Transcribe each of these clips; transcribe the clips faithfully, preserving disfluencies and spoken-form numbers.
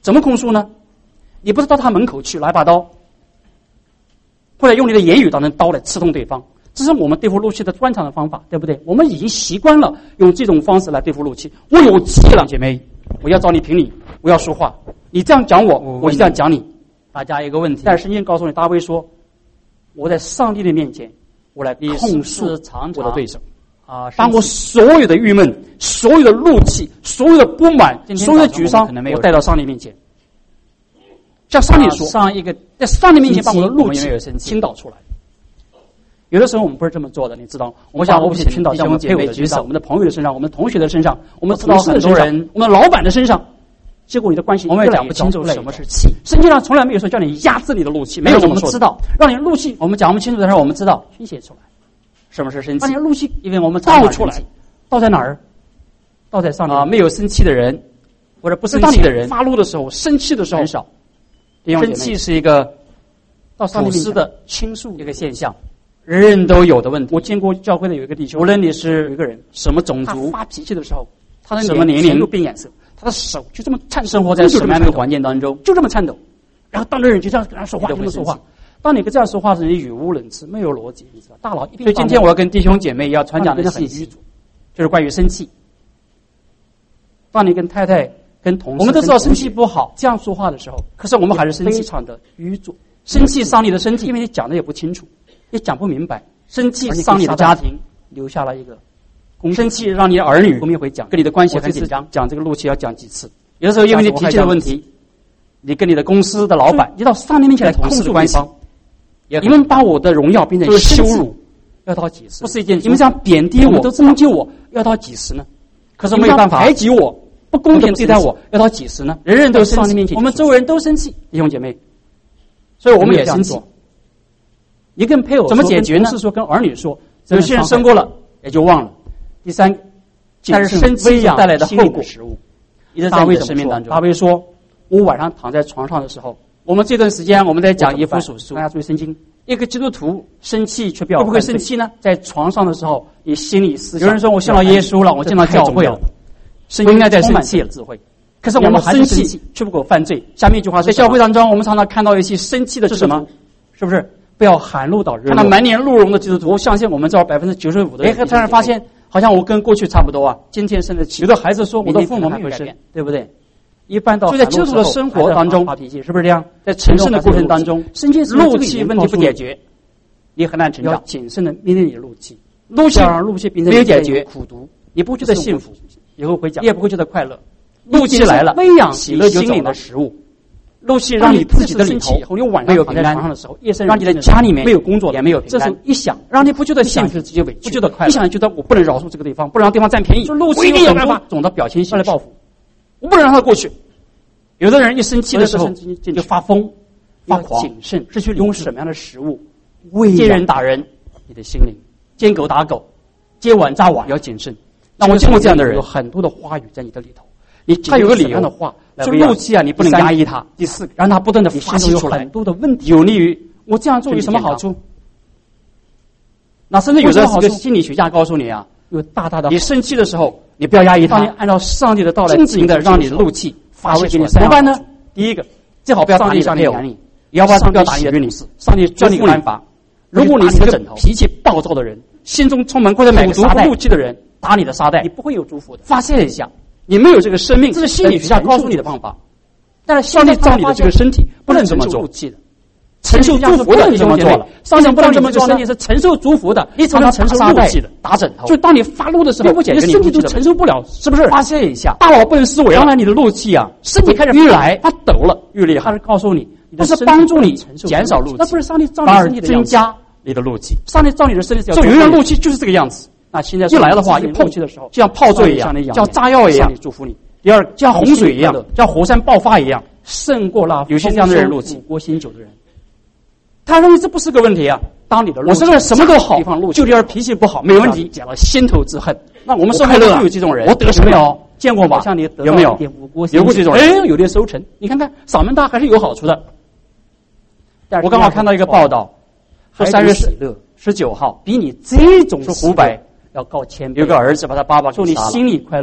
怎么控诉呢？你不是到他门口去拿一把刀，或者用你的言语当成刀来刺痛对方，这是我们对付怒气的专长的方法，对不对？我们已经习惯了用这种方式来对付怒气。我有气了，姐妹，我要找你评理，我要说话。你这样讲我，我就这样讲你。 大家一个问题， 但是圣经告诉你，大卫说，我在上帝的面前，我来控诉我的对手。 啊， 当我所有的郁闷、所有的怒气、所有的不满、所有的沮丧，我带到上帝面前，向上帝说， 上一个在上帝面前把我的怒气没有生气倾倒出来。有的时候我们不是这么做的，你知道？我想我不是倾倒在我们配偶的身上、我们的朋友的身上、我们的同学的身上、我们同事的身上、我们的老板的身上，结果你的关系我们也讲不清楚什么是气。 圣经上从来没有说叫你压制你的怒气，没有这么说。 我们知道， 让你怒气我们讲不清楚的时候，我们知道宣泄出来。 什么是生气？ 把你的怒气， 因为我们倒出来，倒在哪儿？倒在上帝啊！没有生气的人，或者不生气的人， 发怒的时候、生气的时候很少。生气是一个到上帝普世的倾诉一个现象，人人都有的问题。 我见过教会的有一个弟兄， 无论你是有一个人什么种族， 他发脾气的时候，他的什么年龄都变颜色，他的手就这么颤抖， 生活在什么样的环境当中， 就这么颤抖。然后当着人就这样跟他说话，就这么说话。当你跟这样说话时，你语无伦次，没有逻辑，你知道？大脑一定。 所以今天我要跟弟兄姐妹要传讲的信息，就是关于生气。 当你跟太太、跟同事， 我们都知道生气不好， 这样说话的时候， 可是我们还是生气， 非常的愚拙。 生气伤你的身体， 因为你讲的也不清楚，也讲不明白。 生气伤你的家庭， 留下了一个生气让你的儿女我们也会讲跟你的关系很紧张。 讲这个怒气要讲几次？ 有的时候因为你脾气的问题，你跟你的公司的老板， 你到上帝面前来控诉关系。你们把我的荣耀变成羞辱，要到几时？ 不是一件。 你们这样贬低我、攻击我，要到几时呢？ 可是没有办法， 排挤我、不公平对待我，要到几时呢？ 人人都生气， 我们周围人都生气，弟兄姐妹， 所以我们也生气。 你跟配偶怎么解决呢？ 是说跟儿女说， 有些人生过了也就忘了。第三，但是生气带来的后果，一直在你的生命当中。 大卫说：“我晚上躺在床上的时候。” 我们这段时间我们在讲以弗所书， 大家注意圣经。 一个基督徒生气却不要会不会生气呢？在床上的时候，你心里思想。 有人说我信了耶稣了，我进了教会了， 不应该再生气了。 智慧。 可是我们生气却不够犯罪。下面一句话是： 在教会当中，我们常常看到一些生气的是什么？是不是？ 不要含怒到日落。 看到满脸怒容的基督徒，我相信我们这百分之九十五的人，哎，突然发现好像我跟过去差不多啊。今天生的气， 有的孩子说我的父母没有改变，对不对？一般到就在基督徒的生活当中发脾气，是不是这样？ 在成圣的过程当中，怒气问题不解决，你很难成长。 要谨慎的面对你的怒气， 怒气要让怒气变成没有解决苦毒，你不觉得幸福，以后回家你也不会觉得快乐。 怒气来了， 喂养喜乐就走了。 食物，怒气让你自己的里头你晚上躺在床上的时候，夜深让你的家里面没有工作也没有平安。 这时候一想， 让你不觉得幸福， 直接委屈， 不觉得快乐， 一想觉得我不能饶恕这个对方，不能让对方占便宜， 怒气一定要办法总的表现性来报复，我不能让他过去。有的人一生气的时候就发疯、发狂， 谨慎， 是去用什么样的食物接人打人， 你的心灵见狗打狗，接碗扎碗， 要谨慎。 那我见过这样的人， 有很多的话语在你的里头，你他有个理由的话， 就怒气啊，你不能压抑他。 第四， 让他不断的发泄出来， 很多的问题， 有利于我这样做有什么好处？ 那甚至有的这个心理学家告诉你啊， 有大大的， 你生气的时候，你不要压抑他， 按照上帝的道来尽情的让你的怒气发泄出来。怎么办呢？第一个，最好不要打你的配偶，要不然不要打你的女士。上帝教你个办法：如果你是个脾气暴躁的人，心中充满或者满足怒气的人，打你的沙袋， 你不会有祝福的。 发泄一下，你没有这个生命， 这是心理学家告诉你的方法。 但是上帝造你的这个身体不能这么做，承受祝福的你这么做了。上帝不能这么做，身体是承受祝福的，你只能承受怒气的，打枕头。 就当你发怒的时候，你的身体都承受不了，是不是？ 发泄一下， 大脑不能思维。 当然，你的怒气啊， 身体开始越来发抖了， 越厉害。 他是告诉你， 不是帮助你减少怒气， 那不是上帝造你身体的增加你的怒气。 上帝造你的身体， 所以有人怒气就是这个样子。 那现在一来的话，一碰气的时候， 就像泡醉一样，像炸药一样祝福你。 第二，像洪水一样，像火山爆发一样， 胜过了有些这样的人怒气。 国新酒的人， 他认为这不是个问题啊。 当你的我这个人什么都好，就这点脾气不好，没问题， 讲了心头之恨。 那我们生活中有这种人， 我得什么有？见过吗？ 像你有没有？有过这种人？ 哎，有点收成。你看看嗓门大还是有好处的。 我刚好看到一个报道，说三月十九号， 比你这种是湖北要高千倍。 有个儿子把他爸爸祝你心里快乐，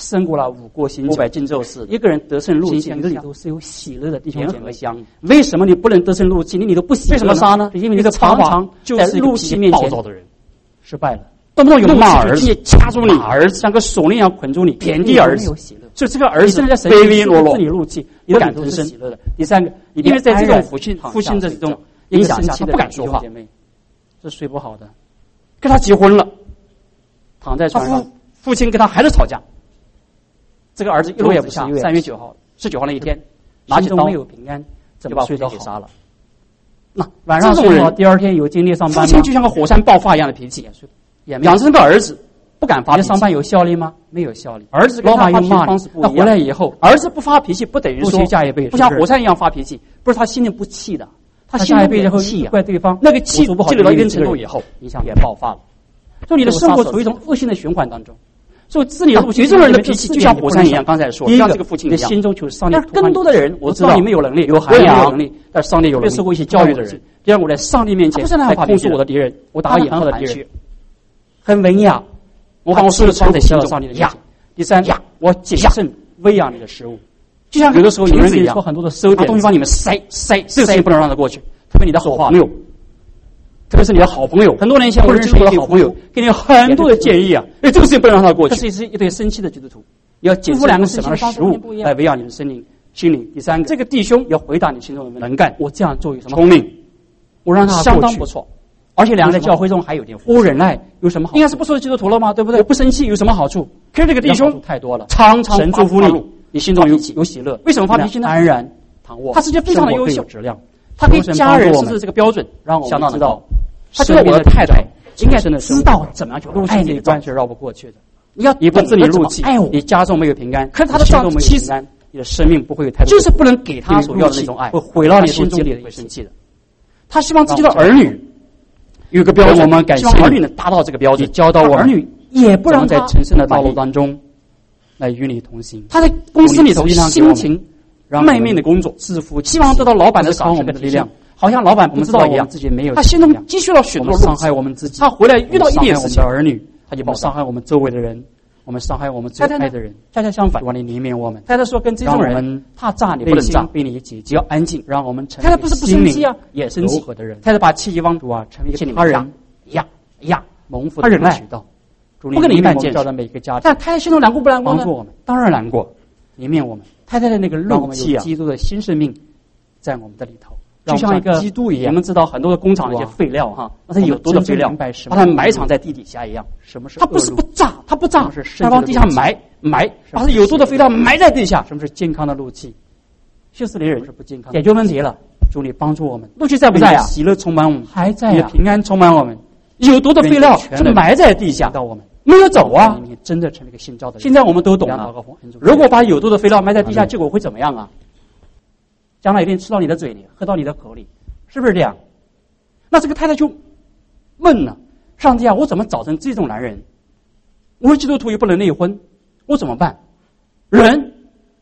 胜过了五国新酒。 五百斤肉似的。 一个人得胜怒气，你的里头是有喜乐的，弟兄姐妹。为什么你不能得胜怒气？你里头不喜乐？ 为什么杀呢？ 因为你的常常在怒气面前暴躁的人失败了。 动不动有骂儿子，掐住你， 儿子像个锁链一样捆住你， 贬低儿子。 所以这个儿子卑微落落， 自己怒气，你的感受是喜乐的。第三个，因为在这种父亲父亲的这种影响下，他不敢说话，是睡不好的。跟他结婚了，躺在床上，父亲跟他还是吵架。这个儿子一路也不下。三月九号，十九号那一天，拿起刀没有平安，就把父亲给杀了。那晚上睡好，第二天有精力上班。 父亲就像个火山爆发一样的脾气，养成个儿子不敢发脾气。 上班有效力吗？没有效力。 儿子老板又骂你，那回来以后， 儿子不发脾气，不等于说不像火山一样发脾气， 不是他心里不气的， 他下一辈子后气怪对方， 那个气积累到一定程度以后， 影响也爆发了。所以你的生活处于一种恶性的循环当中。所以自己的有这种人的脾气就像火山一样，刚才说，像这个父亲一样。 你的心中就是上帝。 但是更多的人，我知道你没有能力， 有涵养， 能力，但是上帝有能力。 特别是我一些教育的人， 这样我在上帝面前在控制我的敌人，我打眼后的敌人，很文雅。 我把我所有的藏在心中。 上帝的面前。第三，我谨慎喂养你的食物， 就像有的时候有人跟你说很多的收点东西往你们塞塞，这个事情不能让他过去。 特别你的好朋友。特别是你的好朋友， 很多年前我认识我的好朋友，给你很多的建议啊，哎，这个事情不能让他过去。 这是一对生气的基督徒，你要解释两个什么样的食物来喂养你的心灵心灵。第三个， 这个弟兄要回答你心中的问题， 能干， 我这样做有什么聪明， 我让他相当不错， 而且两个在教会中还有点我忍耐有什么好？ 应该是不说基督徒了吗？对不对？ 我不生气有什么好处？可是这个弟兄太多了， 常常祝福你，你心中有有喜乐。 为什么发脾气呢？ 安然躺卧， 他是件非常的优秀质量， 他给家人设置这个标准， 让我们知道。 他觉得我的太太应该真的知道怎么样去怒气这一关是绕不过去的。 你要你不自己怒气， 爱我， 你家中没有平安， 可是他的丈夫其实你的生命不会有太多， 就是不能给他所要的那种爱， 会毁了你心中里会生气的。他希望自己的儿女有个标准， 我们感谢儿女能达到这个标准， 教导我儿女也不让在成圣的道路当中来与你同行。 他在公司里头辛勤卖命的工作， 致富， 希望得到老板的赏识的力量。 好像老板不知道一样， 自己没有， 他心中积蓄了许多伤害我们自己。 他回来遇到一点事情， 我们的儿女，他就伤害我们周围的人，我们伤害我们最爱的人。 恰恰相反， 让你怜悯我们。 太太说跟这种人，他炸你不能炸， 被你解决，要安静，让我们成。 太太不是不生气啊， 也生气的人。 太太把气往主啊，成为他人呀呀， 蒙福的渠道， 不跟你一般见识的每个家庭。 但太太心中难过不难过呢？ 帮助我们， 当然难过， 怜悯我们。 太太的那个怒气啊， 基督的新生命在我们的里头。 就像一个基督一样， 我们知道很多的工厂那些废料哈，那它有毒的废料，把它埋藏在地底下一样。 什么是？ 它不是不炸，它不炸， 它往地下埋埋，把它有毒的废料埋在地下。 什么是健康的怒气？ 修斯里人是不健康， 解决问题了。 主你帮助我们， 怒气在不在呀？ 喜乐充满我们， 还在呀。平安充满我们， 有毒的废料是埋在地下， 到我们没有走啊。 你真的成为一个信教的人。 现在我们都懂了。如果把有毒的废料埋在地下，结果会怎么样啊？将来一定吃到你的嘴里，喝到你的口里。是不是这样？那这个太太就问了：上帝啊，我怎么找成这种男人？我是基督徒又不能内婚，我怎么办？人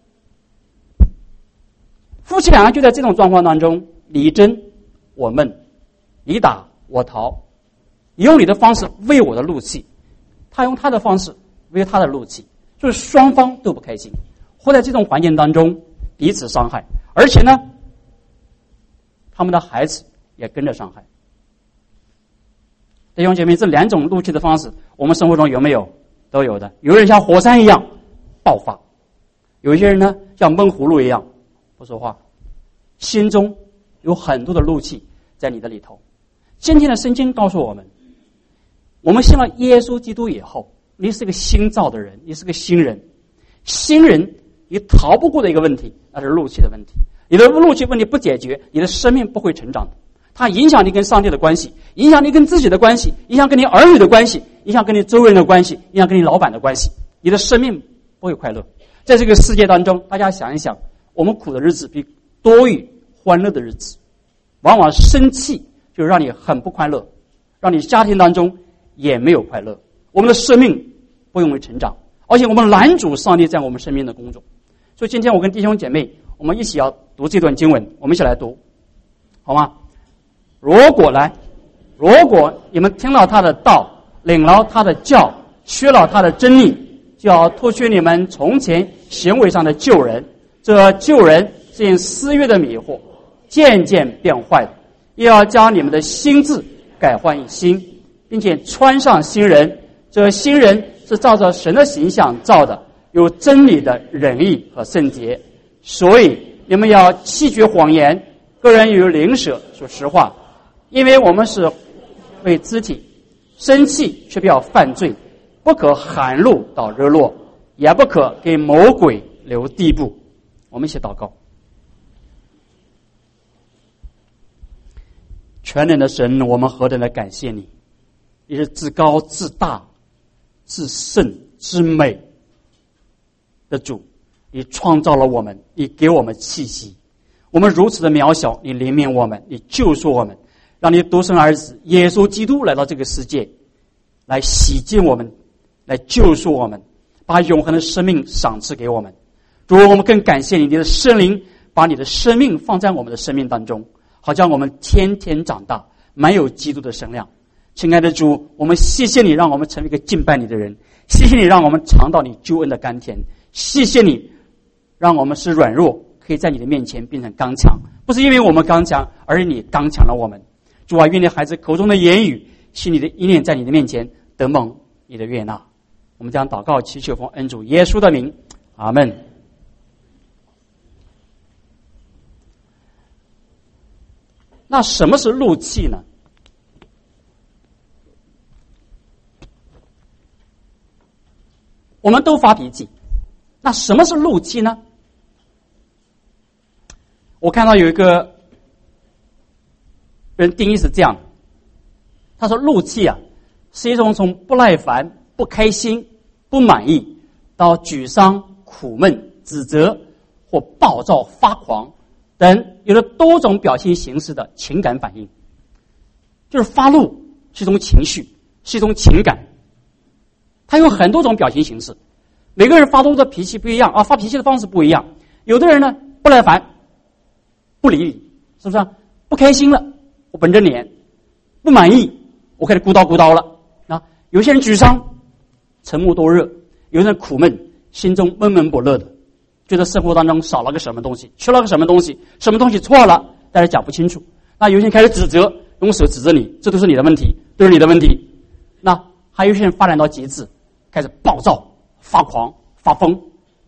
夫妻两个就在这种状况当中，你争我闷，你打我逃，你用你的方式喂我的怒气，他用他的方式喂他的怒气，就是双方都不开心，活在这种环境当中，彼此伤害，而且呢。他们的孩子也跟着伤害。弟兄姐妹，这两种怒气的方式，我们生活中有没有？都有的。有人像火山一样爆发，有一些人呢像闷葫芦一样不说话，心中有很多的怒气在你的里头。今天的圣经告诉我们，我们信了耶稣基督以后，你是个新造的人，你是个新人。新人你逃不过的一个问题，那是怒气的问题。你的怒气问题不解决，你的生命不会成长的。它影响你跟上帝的关系，影响你跟自己的关系，影响跟你儿女的关系，影响跟你周围人的关系，影响跟你老板的关系。你的生命不会快乐。在这个世界当中，大家想一想，我们苦的日子比多于欢乐的日子。往往生气就让你很不快乐，让你家庭当中也没有快乐。我们的生命不容易成长，而且我们拦阻上帝在我们生命的工作。所以今天我跟弟兄姐妹，我们一起要读这段经文，我们一起来读，好吗？如果来，如果你们听了他的道，领了他的教，学了他的真理， 就要脱去你们从前行为上的旧人，这旧人是因私欲的迷惑渐渐变坏的，又要将你们的心志改换一新，并且穿上新人。这新人是照着神的形象造的，有真理的仁义和圣洁。所以你们要弃绝谎言，个人与邻舍说实话，因为我们是为肢体，生气却不要犯罪，不可含怒到热络，也不可给魔鬼留地步。我们一起祷告。全能的神，我们何等的感谢你，你是至高至大至圣至美的主，你创造了我们，你给我们气息，我们如此的渺小，你怜悯我们，你救赎我们，让你独生儿子耶稣基督来到这个世界，来洗净我们，来救赎我们，把永恒的生命赏赐给我们。主，我们更感谢你，你的圣灵把你的生命放在我们的生命当中，好像我们天天长大，满有基督的身量。亲爱的主，我们谢谢你让我们成为一个敬拜你的人，谢谢你让我们尝到你救恩的甘甜，谢谢你让我们是软弱，可以在你的面前变成刚强，不是因为我们刚强，而是你刚强了我们。主啊，愿你孩子口中的言语，心里的意念，在你的面前得蒙你的悦纳。我们将祷告祈求奉恩主耶稣的名，阿们。那什么是怒气呢？我们都发脾气，那什么是怒气呢？我看到有一个人定义是这样的，他说怒气啊是一种从不耐烦、不开心、不满意到沮丧、苦闷、指责或暴躁、发狂等有了多种表现形式的情感反应。就是发怒是一种情绪，是一种情感，它有很多种表现形式，每个人发怒的脾气不一样啊，发脾气的方式不一样。有的人呢不耐烦，不理你，是不是？不开心了，我绷着脸；不满意，我开始咕叨咕叨了。啊，有些人沮丧，沉默多热；有人苦闷，心中闷闷不乐的，觉得生活当中少了个什么东西，缺了个什么东西，什么东西错了，但是讲不清楚。那有些人开始指责，用手指着你，这都是你的问题，都是你的问题。那还有些人发展到极致，开始暴躁、发狂、发疯。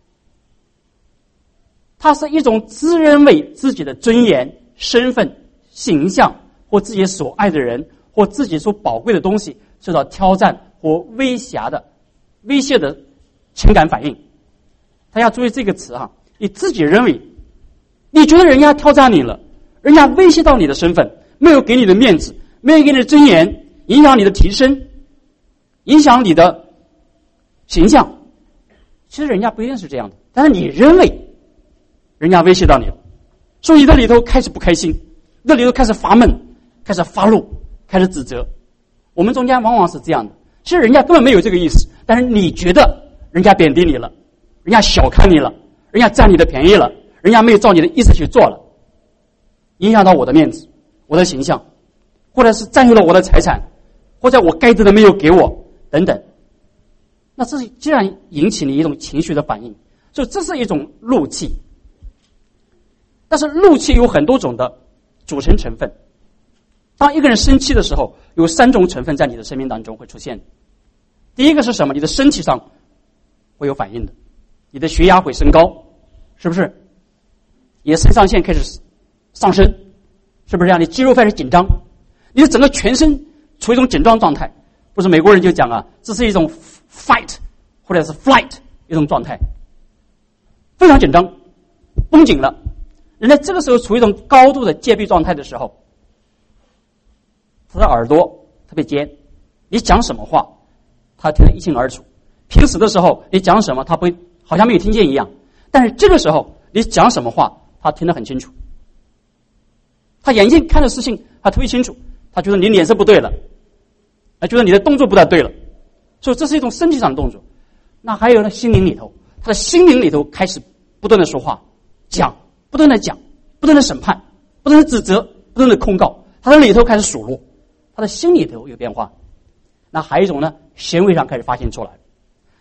它是一种自认为自己的尊严、身份、形象或自己所爱的人或自己所宝贵的东西受到挑战或威胁的威胁的情感反应。大家注意这个词哈，你自己认为，你觉得人家挑战你了，人家威胁到你的身份，没有给你的面子，没有给你的尊严，影响你的提升，影响你的形象。其实人家不一定是这样的，但是你认为人家威胁到你了，所以你在里头开始不开心，你在里头开始发闷，开始发怒，开始指责。我们中间往往是这样的，其实人家根本没有这个意思，但是你觉得人家贬低你了，人家小看你了，人家占你的便宜了，人家没有照你的意思去做了，影响到我的面子、我的形象，或者是占有了我的财产，或者我该得的没有给我等等。那这是既然引起你一种情绪的反应，所以这是一种怒气。但是怒气有很多种的组成成分。当一个人生气的时候，有三种成分在你的生命当中会出现。第一个是什么？你的身体上会有反应的，你的血压会升高，是不是？你的肾上腺开始上升，是不是这样？你肌肉开始紧张，你的整个全身处于一种紧张状态。不是美国人就讲啊，这是一种 fight 或者是 flight 一种状态，非常紧张，绷紧了。人在这个时候处于一种高度的戒备状态的时候，他的耳朵特别尖，你讲什么话他听得一清二楚。平时的时候你讲什么他不会好像没有听见一样，但是这个时候你讲什么话他听得很清楚，他眼睛看的事情他特别清楚，他觉得你脸色不对了，他觉得你的动作不太对了，所以这是一种身体上的动作。那还有呢，心灵里头，他的心灵里头开始不断的说话，讲，不断的讲，不断的审判，不断的指责，不断的控告，他的里头开始数落，他的心里头有变化。那还有一种呢，行为上开始发现出来。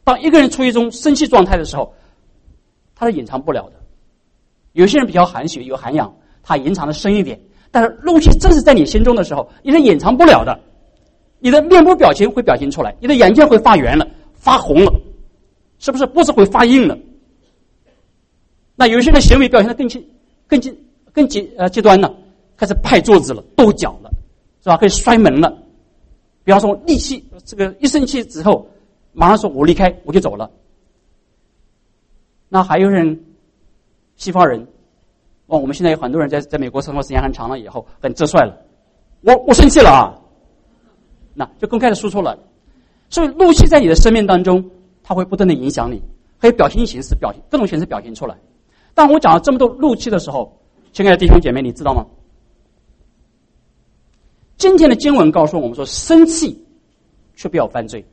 当一个人处于一种生气状态的时候，他是隐藏不了的。有些人比较含蓄有涵养，他隐藏的深一点，但是怒气真是在你心中的时候，你是隐藏不了的。你的面部表情会表现出来，你的眼睛会发圆了，发红了，是不是？脖子会发硬了。那有些人的行为表现得更极、更极、更极呃极端了，开始拍桌子了，跺脚了，是吧？开始摔门了。比方说，力气这个一生气之后，马上说我离开，我就走了。那还有人，西方人，哦，我们现在有很多人在在美国生活时间很长了以后，很直率了，我我生气了啊，那就公开的说出来。所以怒气在你的生命当中，它会不断的影响你，可以表现形式表现各种形式表现出来。当我讲了这么多怒气的时候，亲爱的弟兄姐妹，你知道吗？今天的经文告诉我们说，生气却不要犯罪。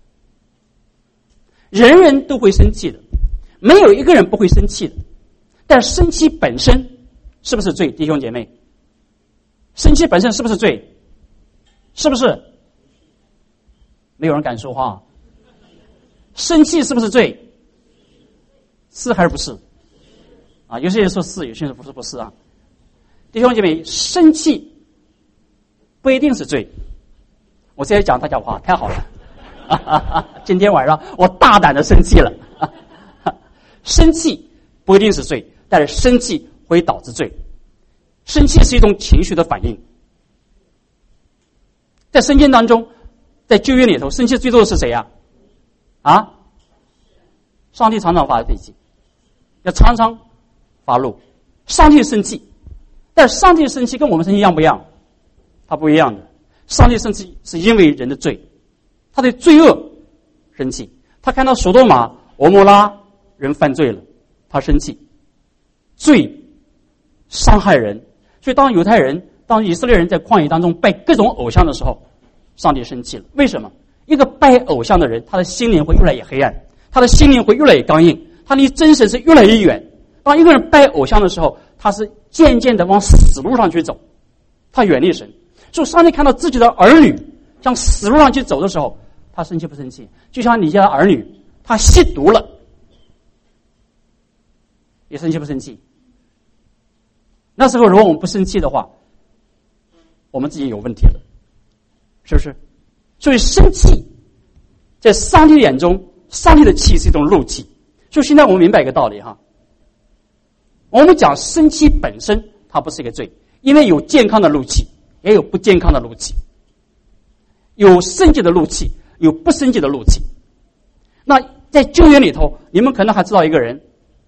人人都会生气的，没有一个人不会生气的。但生气本身是不是罪？弟兄姐妹，生气本身是不是罪？是不是？没有人敢说话。生气是不是罪？是还是不是？啊，有些人说是，有些人说不是，不是啊。弟兄姐妹，生气不一定是罪。我现在讲大家话太好了，啊啊啊、今天晚上我大胆的生气了。啊啊、生气不一定是罪，但是生气会导致罪。生气是一种情绪的反应。在圣经当中，在旧约里头，生气最多的是谁呀、啊？啊，上帝常常发脾气，要常常发怒。上帝生气，但是上帝生气跟我们生气一样不一样？他不一样的。上帝生气是因为人的罪，他对罪恶生气。他看到索多玛、俄摩拉人犯罪了，他生气。罪伤害人，所以当犹太人、当以色列人在旷野当中拜各种偶像的时候，上帝生气了。为什么？一个拜偶像的人，他的心灵会越来越黑暗，他的心灵会越来越刚硬，他离真神是越来越远。当一个人拜偶像的时候，他是渐渐的往死路上去走，他远离神。所以上帝看到自己的儿女向死路上去走的时候，他生气不生气？就像你家的儿女他吸毒了，你生气不生气？那时候如果我们不生气的话，我们自己有问题了，是不是？所以生气在上帝眼中，上帝的气是一种怒气。所以现在我们明白一个道理哈，我们讲生气本身它不是一个罪，因为有健康的怒气，也有不健康的怒气，有生气的怒气，有不生气的怒气。那在旧约里头，你们可能还知道一个人，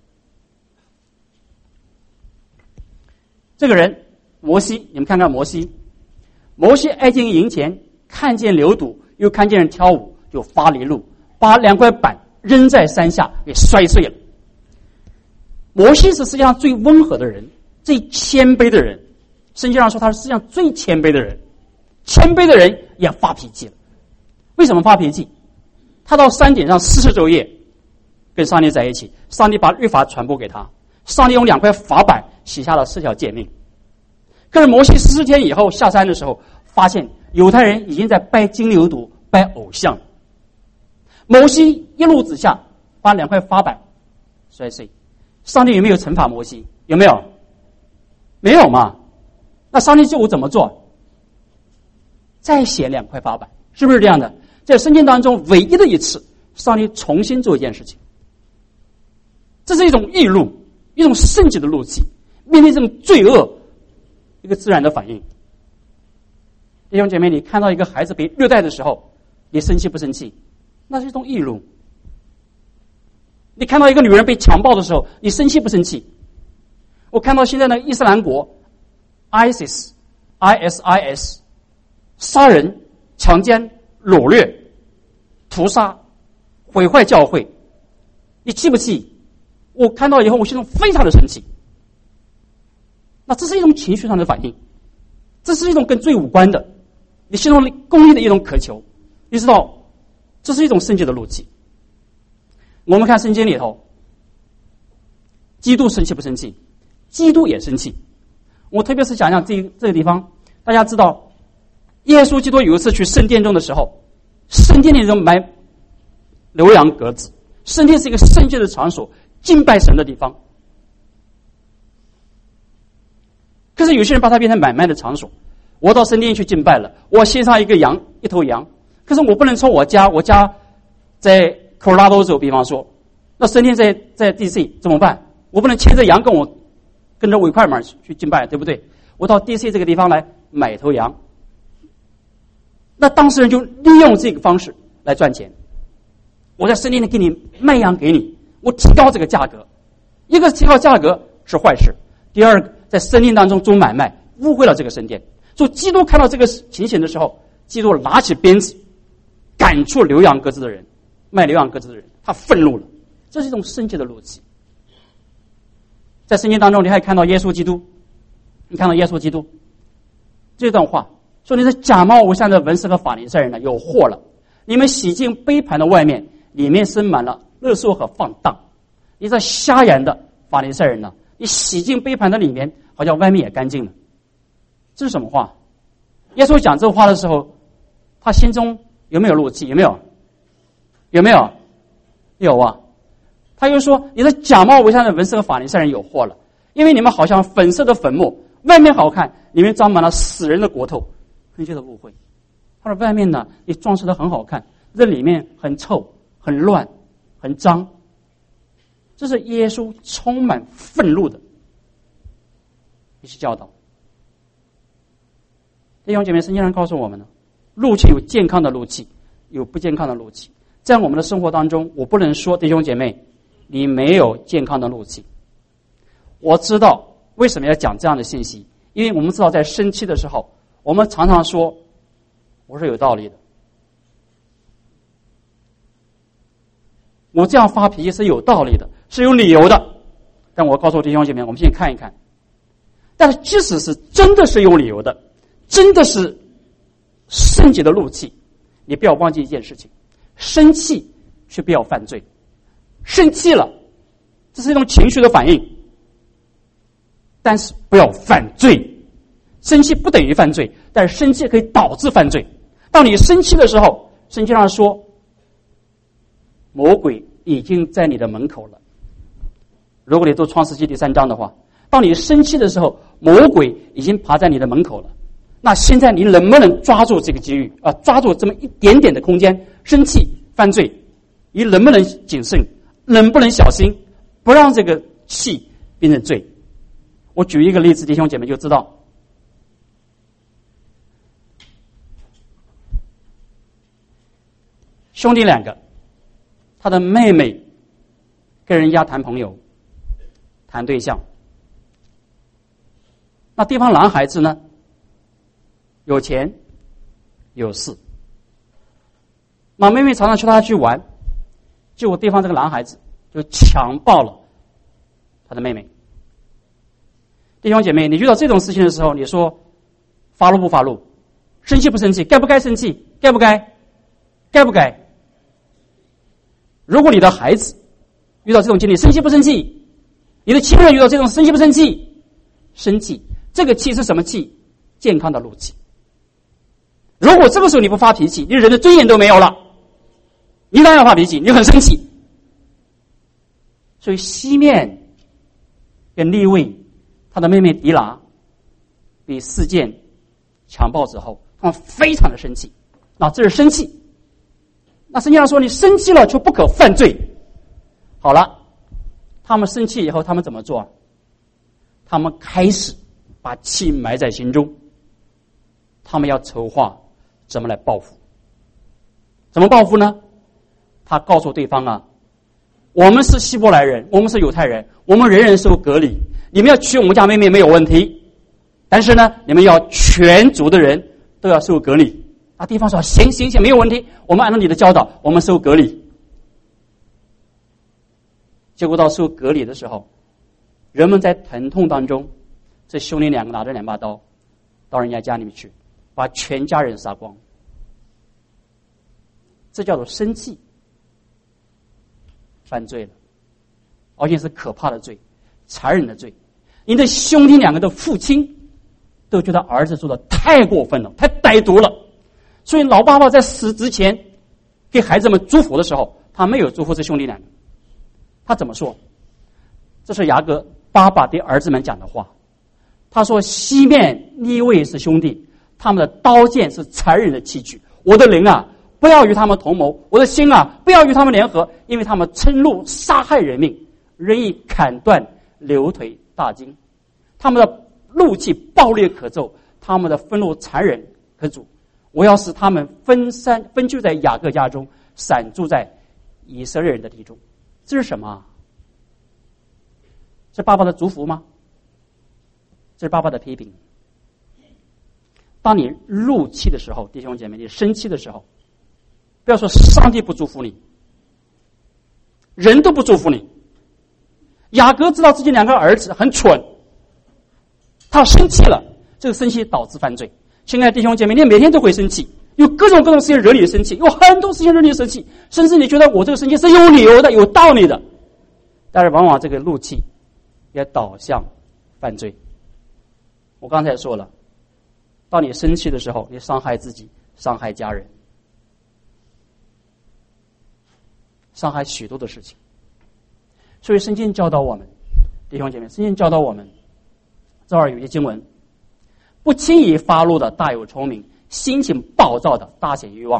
这个人摩西，你们看看摩西，摩西挨进营前，看见牛犊，又看见人跳舞，就发离怒，把两块板扔在山下，给摔碎了。摩西是世界上最温和的人，最谦卑的人。圣经上说他是世界上最谦卑的人，谦卑的人也发脾气了。为什么发脾气？他到山顶上四十昼夜跟上帝在一起，上帝把律法传播给他，上帝用两块法板写下了四条诫命。可是摩西四十天以后下山的时候，发现犹太人已经在拜金牛犊、拜偶像。摩西一怒之下把两块法板摔碎。上帝有没有惩罚摩西？有没有？没有嘛。那上帝就我怎么做？再写两块法板，是不是这样的？在圣经当中唯一的一次，上帝重新做一件事情。这是一种义怒，一种圣洁的怒气，面对这种罪恶，一个自然的反应。弟兄姐妹，你看到一个孩子被虐待的时候，你生气不生气？那是一种义怒。你看到一个女人被强暴的时候，你生气不生气？我看到现在的伊斯兰国 ISIS I S I S 杀人、强奸、掳掠、屠杀、毁坏教会，你气不气？我看到以后我心中非常的生气。那这是一种情绪上的反应，这是一种跟罪无关的，你心中公义的一种渴求。你知道这是一种圣洁的怒气。我们看圣经里头，基督生气不生气？基督也生气。我特别是讲讲这这个地方，大家知道耶稣基督有一次去圣殿中的时候，圣殿里头埋牛羊鸽子。圣殿是一个圣洁的场所，敬拜神的地方。可是有些人把它变成买卖的场所。我到圣殿去敬拜了，我献上一个羊，一头羊，可是我不能从我家，我家在科罗拉多州，比方说，那圣殿在在 D C 怎么办？我不能牵着羊跟我跟着我一块儿去敬拜，对不对？我到 D C 这个地方来买一头羊，那当事人就利用这个方式来赚钱。我在圣殿里给你卖羊给你，我提高这个价格。一个提高价格是坏事，第二个在圣殿当中做买卖，误会了这个圣殿。所以基督看到这个情形的时候，基督拿起鞭子赶出牛羊鸽子的人，卖牛羊鸽子的人，他愤怒了。这是一种圣洁的怒气。在圣经当中，你还看到耶稣基督，你看到耶稣基督这段话说：“你是假冒为善的文士和法利赛人呢，有祸了！你们洗净杯盘的外面，里面生满了勒索和放荡。你这瞎眼的法利赛人呢，你洗净杯盘的里面，好像外面也干净了。”这是什么话？耶稣讲这话的时候，他心中有没有怒气？有没有？有没有？有啊。他又说：“你的假冒为善的文士和法利赛人有祸了，因为你们好像粉色的坟墓，外面好看，里面装满了死人的骨头。”很觉得误会。他说：“外面呢，你装饰的很好看，这里面很臭、很乱、很脏。”这是耶稣充满愤怒的一些教导。弟兄姐妹，圣经上告诉我们呢，怒气有健康的怒气，有不健康的怒气。在我们的生活当中，我不能说弟兄姐妹你没有健康的怒气。我知道为什么要讲这样的信息，因为我们知道在生气的时候，我们常常说我是有道理的，我这样发脾气是有道理的，是有理由的。但我告诉弟兄姐妹，我们先看一看，但是即使是真的是有理由的，真的是圣洁的怒气，你不要忘记一件事情，生气却不要犯罪。生气了，这是一种情绪的反应，但是不要犯罪。生气不等于犯罪，但是生气可以导致犯罪。当你生气的时候，圣经上说魔鬼已经在你的门口了。如果你读创世纪第三章的话，当你生气的时候，魔鬼已经爬在你的门口了。那现在你能不能抓住这个机遇啊？抓住这么一点点的空间，生气犯罪，你能不能谨慎？能不能小心，不让这个气变成罪？我举一个例子，弟兄姐妹就知道。兄弟两个，他的妹妹跟人家谈朋友，谈对象。那对方男孩子呢，有钱有势，那妹妹常常去他去玩，结果对方这个男孩子就强暴了他的妹妹。弟兄姐妹，你遇到这种事情的时候，你说发怒不发怒，生气不生气，该不该生气，该不该，该不该？如果你的孩子遇到这种经历，生气不生气？你的亲人遇到这种生气不生气？生气。这个气是什么气？健康的怒气。如果这个时候你不发脾气，你人的尊严都没有了，你当然要发脾气，你很生气。所以西面跟利未他的妹妹迪拉被事件强暴之后，他们非常的生气。那这是生气。那圣经上说你生气了就不可犯罪。好了，他们生气以后他们怎么做？他们开始把气埋在心中，他们要筹划怎么来报复。怎么报复呢？他告诉对方啊，我们是希伯来人，我们是犹太人，我们人人受隔离，你们要娶我们家妹妹没有问题，但是呢你们要全族的人都要受隔离。那对方说行行行，没有问题，我们按照你的教导，我们受隔离。结果到受隔离的时候，人们在疼痛当中，这兄弟两个拿着两把刀到人家家里面去，把全家人杀光。这叫做生气犯罪了，而且是可怕的罪，残忍的罪。你的兄弟两个的父亲都觉得儿子做的太过分了，太歹毒了，所以老爸爸在死之前给孩子们祝福的时候， 他没有祝福这兄弟两个。他怎么说？这是雅各爸爸对儿子们讲的话。他说：西面利未是兄弟，他们的刀剑是残忍的器具。我的灵啊，不要与他们同谋；我的心啊，不要与他们联合，因为他们嗔怒杀害人命，任意砍断流腿大筋。他们的怒气暴烈可咒，他们的愤怒残忍可阻。我要使他们分散分居在雅各家中，散住在以色列人的地中。这是什么？是爸爸的祝福吗？这是爸爸的批评。当你怒气的时候，弟兄姐妹，你生气的时候，不要说上帝不祝福你，人都不祝福你。雅各知道自己两个儿子很蠢，他生气了，这个生气导致犯罪。亲爱的弟兄姐妹，你每天都会生气，有各种各种事情惹你生气，有很多事情惹你生气，甚至你觉得我这个生气是有理由的、有道理的，但是往往这个怒气也导向犯罪。我刚才说了，当你生气的时候，你伤害自己，伤害家人，伤害许多的事情。所以圣经教导我们，弟兄姐妹，圣经教导我们，这儿有一经文：不轻易发怒的大有聪明，心情暴躁的大显欲望。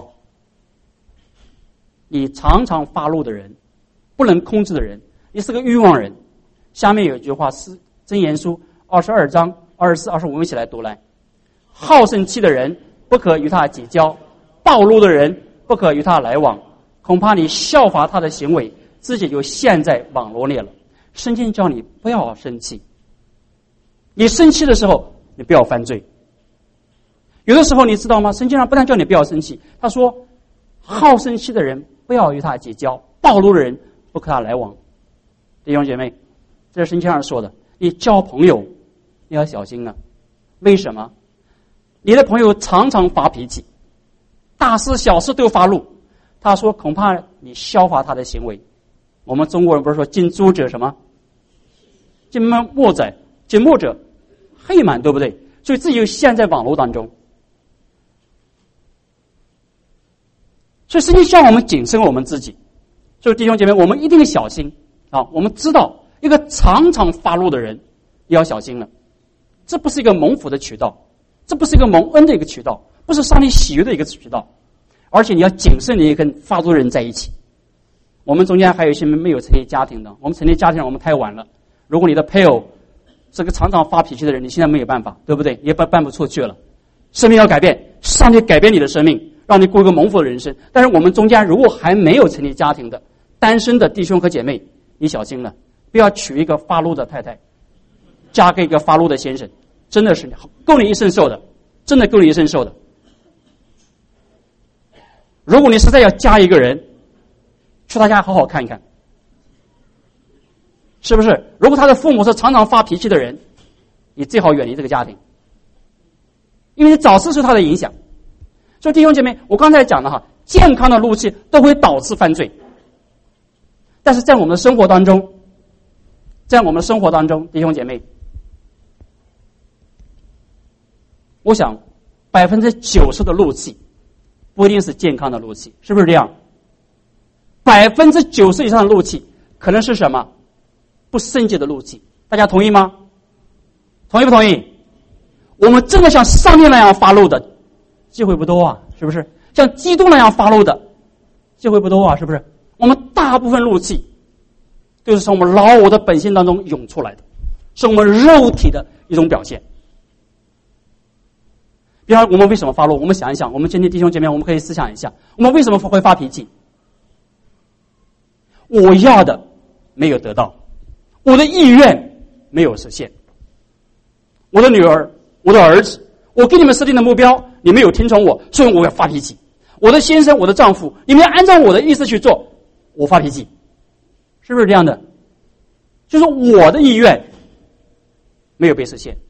你常常发怒的人，不能控制的人，你是个欲望人。下面有一句话是箴言书二十二章二十四、二十五，我们一起来读来：好胜气的人不可与他结交，暴怒的人不可与他来往，恐怕你效法他的行为，自己就陷在网罗里了。圣经教你不要生气，你生气的时候，你不要犯罪。有的时候你知道吗？圣经上不但叫你不要生气，他说好生气的人不要与他结交，暴怒的人不可他来往。弟兄姐妹，这是圣经上说的，你交朋友你要小心了。为什么？你的朋友常常发脾气，大事小事都发怒，他说恐怕你效法他的行为。我们中国人不是说近朱者什么？近墨者，近墨者黑满，对不对？所以自己就陷在网络当中。所以圣经希望我们谨慎我们自己。所以弟兄姐妹，我们一定小心啊！我们知道一个常常发怒的人也要小心了。这不是一个蒙福的渠道，这不是一个蒙恩的一个渠道，不是上帝喜悦的一个渠道，而且你要谨慎的跟发怒的人在一起。我们中间还有一些没有成立家庭的，我们成立家庭我们太晚了。如果你的配偶是个常常发脾气的人，你现在没有办法，对不对？也办办不出去了。生命要改变，上帝改变你的生命，让你过一个蒙福的人生。但是我们中间如果还没有成立家庭的单身的弟兄和姐妹，你小心了，不要娶一个发怒的太太，嫁给一个发怒的先生，真的是够你一生受的，真的够你一生受的。如果你实在要嫁一个人，去他家好好看一看，是不是？如果他的父母是常常发脾气的人，你最好远离这个家庭，因为你早次受他的影响。所以弟兄姐妹，我刚才讲的哈，健康的怒气都会导致犯罪。但是在我们的生活当中，在我们的生活当中，弟兄姐妹，我想百分之九十的怒气不一定是健康的怒气，是不是这样？百分之九十以上的怒气可能是什么？不圣洁的怒气。大家同意吗？同意不同意？我们真的像上帝那样发怒的机会不多啊，是不是？像基督那样发怒的机会不多啊，是不是？我们大部分怒气都是从我们老我的本性当中涌出来的，是我们肉体的一种表现。比方我们为什么发怒？我们想一想，我们今天弟兄姐妹，我们可以思想一下，我们为什么会发脾气？我要的没有得到，我的意愿没有实现。我的女儿，我的儿子，我给你们设定的目标，你没有听从我，所以我要发脾气。我的先生，我的丈夫，你们要按照我的意思去做，我发脾气，是不是这样的？就是我的意愿没有被实现。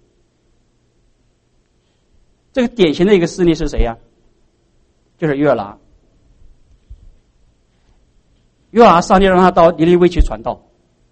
这个典型的一个事例是谁呀？就是约拿。约拿，上帝让他到尼尼微去传道。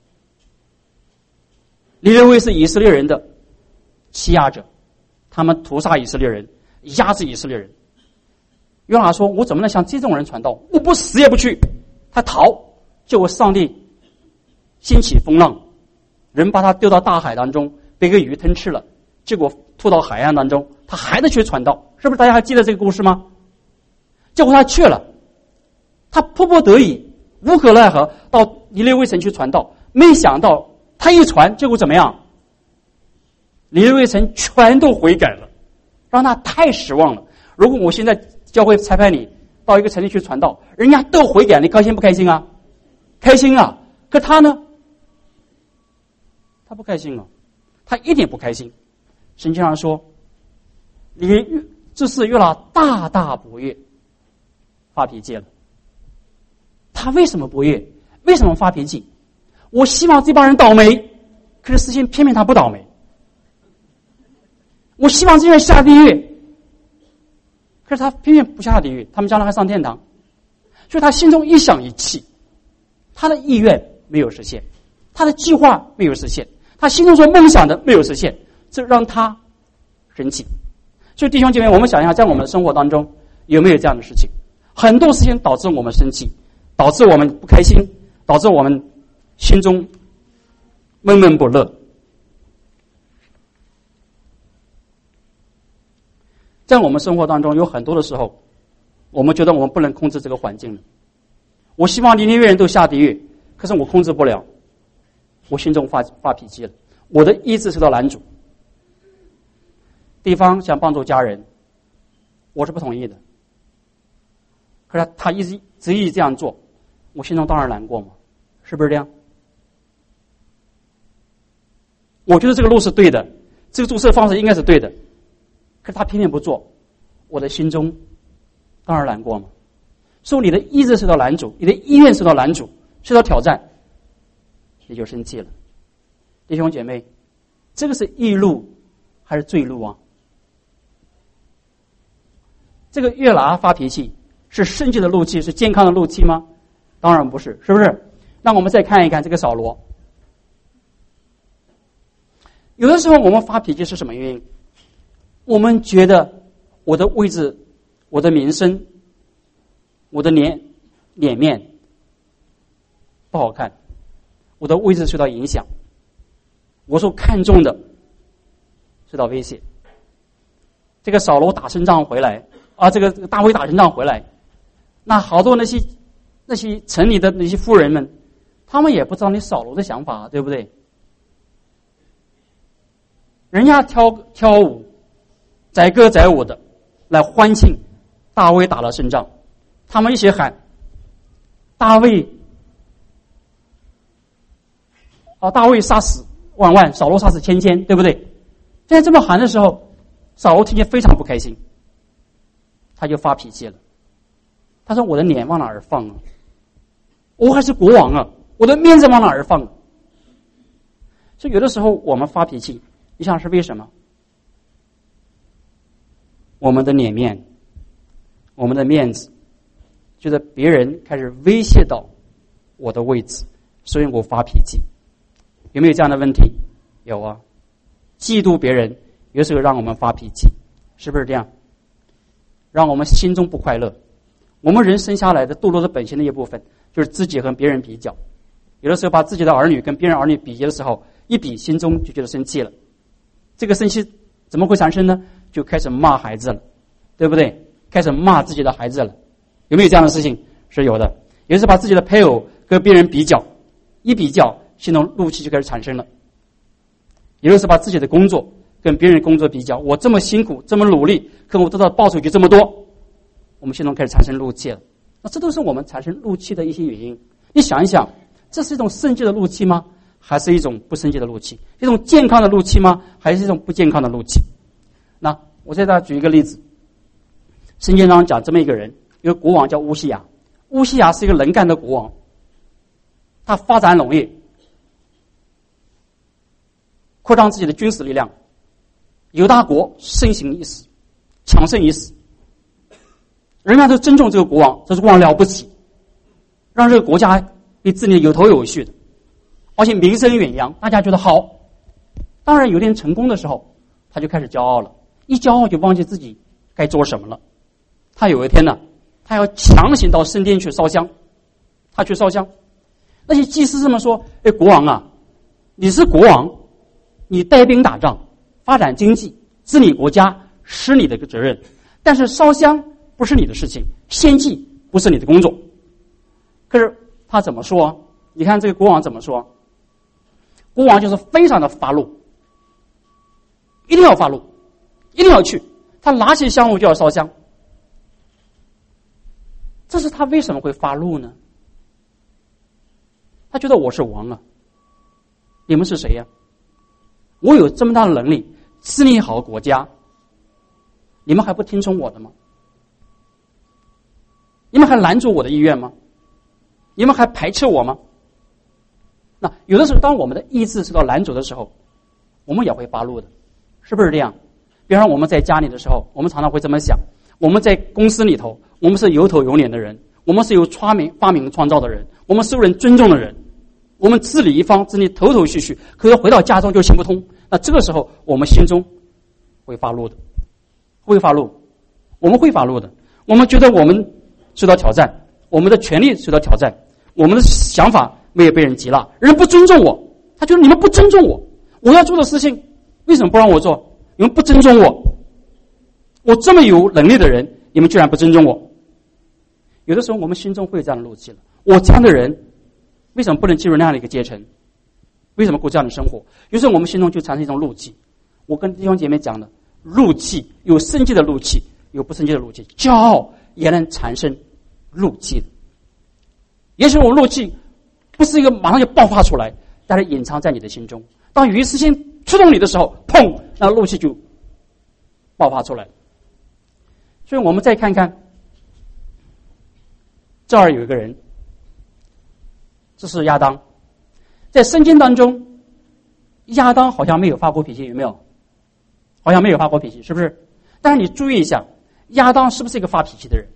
尼尼微是以色列人的欺压者，他们屠杀以色列人，压制以色列人。约拿说：“我怎么能向这种人传道？我不死也不去。” 他逃，结果上帝兴起风浪，人把他丢到大海当中，被一个鱼吞吃了，结果吐到海岸当中，他还得去传道，是不是？大家还记得这个故事吗？结果他去了，他迫不得已，无可奈何，到尼尼微城去传道，没想到他一传，结果怎么样？尼尼微城全都悔改了，让他太失望了。如果我现在教会差派你到一个城里去传道，人家都悔改，你高兴不开心啊？开心啊！可他呢？他不开心啊，他一点不开心。圣经上说，你这事约拿大大不悦，发脾气了。他为什么不悦？为什么发脾气？我希望这帮人倒霉，可是事情偏偏他不倒霉。我希望这些人下地狱，可是他偏偏不下地狱，他们将来还上天堂。所以他心中一想一气，他的意愿没有实现，他的计划没有实现，他心中所梦想的没有实现，这让他生气。所以弟兄姐妹，我们想一下，在我们的生活当中有没有这样的事情？很多事情导致我们生气，导致我们不开心，导致我们心中闷闷不乐。在我们生活当中有很多的时候，我们觉得我们不能控制这个环境了。我希望尼尼微人都下地狱，可是我控制不了，我心中发发脾气了，我的意志受到拦阻。对方想帮助家人，我是不同意的，可是他一直执意这样做，我心中当然难过嘛，是不是这样？我觉得这个路是对的，这个做事的方式应该是对的，可是他偏偏不做，我的心中当然难过嘛。所以你的意志受到拦阻，你的意愿受到拦阻，受到挑战，你就生气了。弟兄姐妹，这个是义怒还是罪怒啊？这个约拿发脾气是生气的怒气，是健康的怒气吗？当然不是，是不是？那我们再看一看这个扫罗。有的时候我们发脾气是什么原因？我们觉得我的位置、我的名声、我的脸脸面不好看，我的位置受到影响，我所看重的受到威胁。这个扫罗打胜仗回来啊，这个大卫打胜仗回来，那好多那些那些城里的那些妇人们，他们也不知道你扫罗的想法，对不对？人家跳跳舞载歌载舞的来欢庆大卫打了胜仗，他们一起喊大卫啊，大卫杀死万万，扫罗杀死千千，对不对？在这么喊的时候，扫罗听见非常不开心，他就发脾气了。他说：“我的脸往哪儿放啊？我还是国王啊，我的面子往哪儿放啊？”所以有的时候我们发脾气，你想是为什么？我们的脸面，我们的面子，觉得别人开始威胁到我的位置，所以我发脾气。有没有这样的问题？有啊。嫉妒别人有时候让我们发脾气，是不是这样？让我们心中不快乐。我们人生下来的堕落的本性的一部分就是自己和别人比较，有的时候把自己的儿女跟别人儿女比较的时候，一比心中就觉得生气了。这个生气怎么会产生呢？就开始骂孩子了，对不对？开始骂自己的孩子了。有没有这样的事情？是有的。有的时候把自己的配偶跟别人比较，一比较心中怒气就开始产生了。有的时候把自己的工作跟别人工作比较，我这么辛苦这么努力，可我得到报酬就这么多，我们心中开始产生怒气了。那这都是我们产生怒气的一些原因。你想一想，这是一种生气的怒气吗？还是一种不生气的怒气？一种健康的怒气吗？还是一种不健康的怒气？那我再给大家举一个例子。圣经上讲这么一个人，一个国王叫乌西雅。乌西雅是一个能干的国王，他发展农业，扩张自己的军事力量，犹大国盛行一时，强盛一时，人家都尊重这个国王，这是国王了不起，让这个国家被治理有头有序的，而且名声远扬，大家觉得好。当然有点成功的时候，他就开始骄傲了，一骄傲就忘记自己该做什么了。他有一天呢，他要强行到圣殿去烧香， 他去烧香。那些祭司这么说：哎，国王啊，你是国王，你带兵打仗，发展经济，治理国家是你的责任，但是烧香不是你的事情，献祭不是你的工作。可是他怎么说？你看这个国王怎么说？国王就是非常的发怒，一定要发怒，一定要去。他拿起香炉就要烧香。这是他为什么会发怒呢？他觉得我是王啊，你们是谁呀？我有这么大的能力治理好国家，你们还不听从我的吗？你们还拦阻我的意愿吗？你们还排斥我吗？那有的时候，当我们的意志受到拦阻的时候，我们也会发怒的，是不是这样？比方说我们在家里的时候，我们常常会这么想：我们在公司里头，我们是有头有脸的人，我们是有发明发明创造的人，我们是受人尊重的人，我们治理一方治理头头绪绪，可是回到家中就行不通。那这个时候，我们心中会发怒的，会发怒，我们会发怒的。我们觉得我们受到挑战，我们的权利受到挑战，我们的想法没有被人接纳，人不尊重我，他觉得你们不尊重我，我要做的事情为什么不让我做？你们不尊重我，我这么有能力的人，你们居然不尊重我。有的时候我们心中会有这样的怒气了，我这样的人为什么不能进入那样的一个阶层？为什么过这样的生活？有时候我们心中就产生一种怒气。我跟弟兄姐妹讲的，怒气有生气的怒气，有不生气的怒气，骄傲也能产生怒气的。也许我怒气不是一个马上就爆发出来，但是隐藏在你的心中。当有一事情触动你的时候，砰，那怒气就爆发出来。所以我们再看看，这儿有一个人，这是亚当。在圣经当中，亚当好像没有发过脾气，有没有？好像没有发过脾气，是不是？但是你注意一下，亚当是不是一个发脾气的人？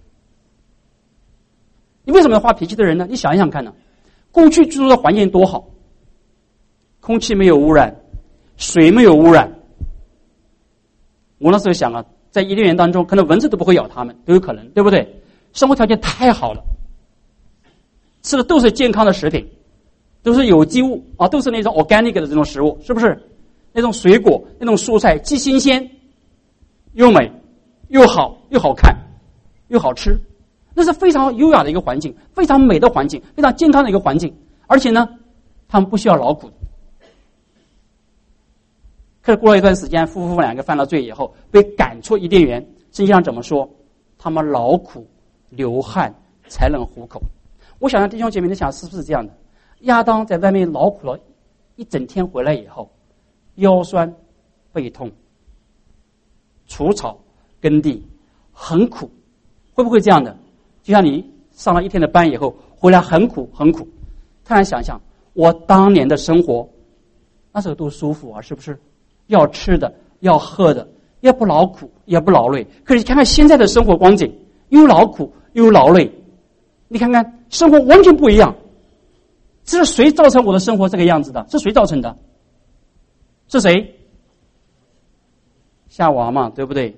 你为什么要发脾气的人呢？你想一想看呢？过去居住的环境多好，空气没有污染，水没有污染。我那时候想啊，在伊甸园当中，可能蚊子都不会咬他们，都有可能，对不对？生活条件太好了，吃的都是健康的食品，都是有机物啊，都是那种 organic 的这种食物，是不是？那种水果、那种蔬菜，既新鲜又美，又好又好看，又好吃。那是非常优雅的一个环境，非常美的环境，非常健康的一个环境。而且呢，他们不需要劳苦。可是过了一段时间，夫妇两个犯了罪以后，被赶出伊甸园。圣经上怎么说？他们劳苦流汗才能糊口。我想让弟兄姐妹们想，是不是这样的？亚当在外面劳苦了一整天，回来以后，腰酸背痛，除草耕地很苦，会不会这样的？就像你上了一天的班以后，回来很苦很苦。突然想想，我当年的生活，那时候多舒服啊，是不是？要吃的，要喝的，也不劳苦，也不劳累。可是你看看现在的生活光景，又劳苦又劳累，你看看生活完全不一样。这是谁造成我的生活这个样子的？是谁造成的？是谁？夏娃嘛，对不对？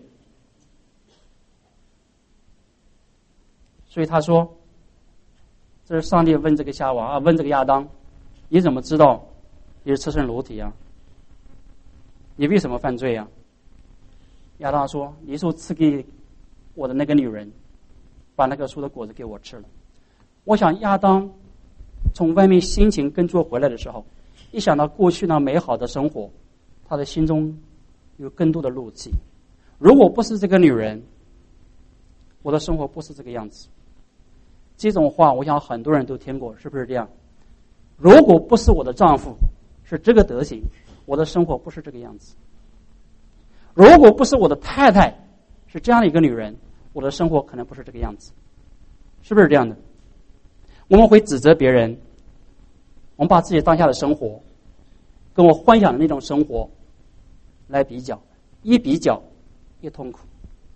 所以他说，这是上帝问这个夏娃啊，问这个亚当，你怎么知道你是赤身裸体啊？你为什么犯罪啊？亚当说，你说赐给我的那个女人把那个树的果子给我吃了。我想亚当从外面辛勤耕作回来的时候，一想到过去那美好的生活，他的心中有更多的怒气。如果不是这个女人，我的生活不是这个样子。这种话我想很多人都听过，是不是这样？如果不是我的丈夫是这个德行，我的生活不是这个样子。如果不是我的太太是这样的一个女人，我的生活可能不是这个样子。是不是这样的？我们会指责别人，我们把自己当下的生活跟我幻想的那种生活来比较，一比较越痛苦，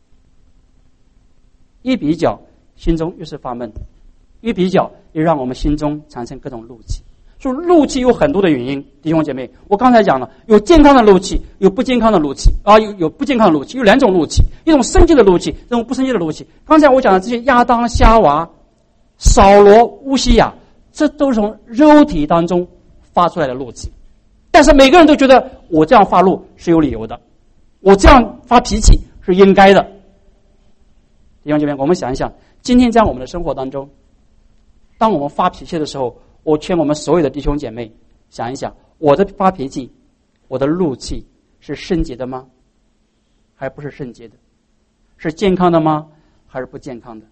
一比较心中越是发闷，一比较也让我们心中产生各种怒气。所以怒气有很多的原因，弟兄姐妹，我刚才讲了，有健康的怒气，有不健康的怒气啊，有有不健康的怒气，有两种怒气，一种生气的怒气，一种不生气的怒气。刚才我讲的这些亚当夏娃扫罗、乌西雅，这都是从肉体当中发出来的怒气。但是每个人都觉得我这样发怒是有理由的，我这样发脾气是应该的。弟兄姐妹，我们想一想，今天在我们的生活当中，当我们发脾气的时候，我劝我们所有的弟兄姐妹想一想，我的发脾气，我的怒气是圣洁的吗？还不是圣洁的？是健康的吗？还是不健康的？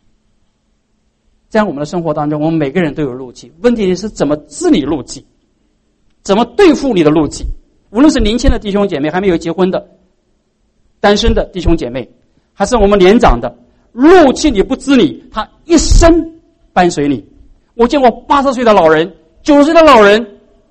在我们的生活当中，我们每个人都有怒气，问题是怎么治理怒气，怎么对付你的怒气。无论是年轻的弟兄姐妹，还没有结婚的单身的弟兄姐妹，还是我们年长的，怒气你不治理，他一生伴随你。我见过八十岁的老人，九十岁的老人，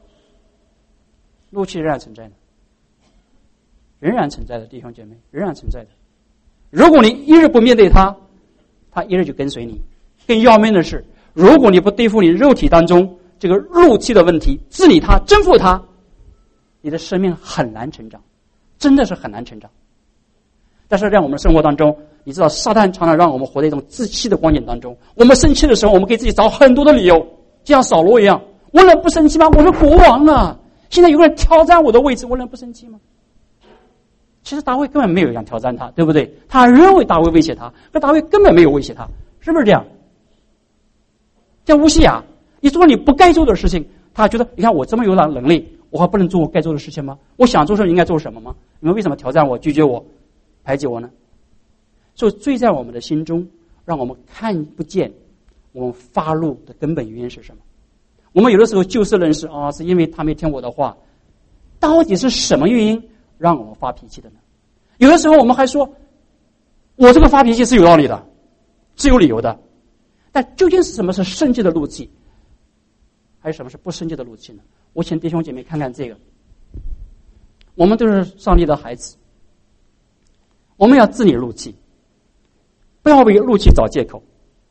怒气仍然存在的，仍然存在的，弟兄姐妹，仍然存在的。如果你一日不面对他，他一日就跟随你。更要命的是，如果你不对付你肉体当中这个怒气的问题，治理它，征服它，你的生命很难成长，真的是很难成长。但是在我们生活当中，你知道撒旦常常让我们活在一种自欺的光景当中。我们生气的时候，我们给自己找很多的理由，就像扫罗一样，我能不生气吗？我是国王啊，现在有个人挑战我的位置，我能不生气吗？其实大卫根本没有想挑战他，对不对？他认为大卫威胁他，可大卫根本没有威胁他，是不是这样？像乌西雅，你做你不该做的事情，他觉得你看我这么有能力，我还不能做我该做的事情吗？我想做什么应该做什么吗？你们为什么挑战我、拒绝我、排挤我呢？所以罪在我们的心中，让我们看不见我们发怒的根本原因是什么。我们有的时候就事论事啊，是因为他没听我的话，到底是什么原因让我们发脾气的呢？有的时候我们还说我这个发脾气是有道理的，是有理由的。但究竟是什么是圣洁的怒气，还有什么是不圣洁的怒气呢？我请弟兄姐妹看看这个。我们都是上帝的孩子，我们要治理怒气，不要为怒气找借口。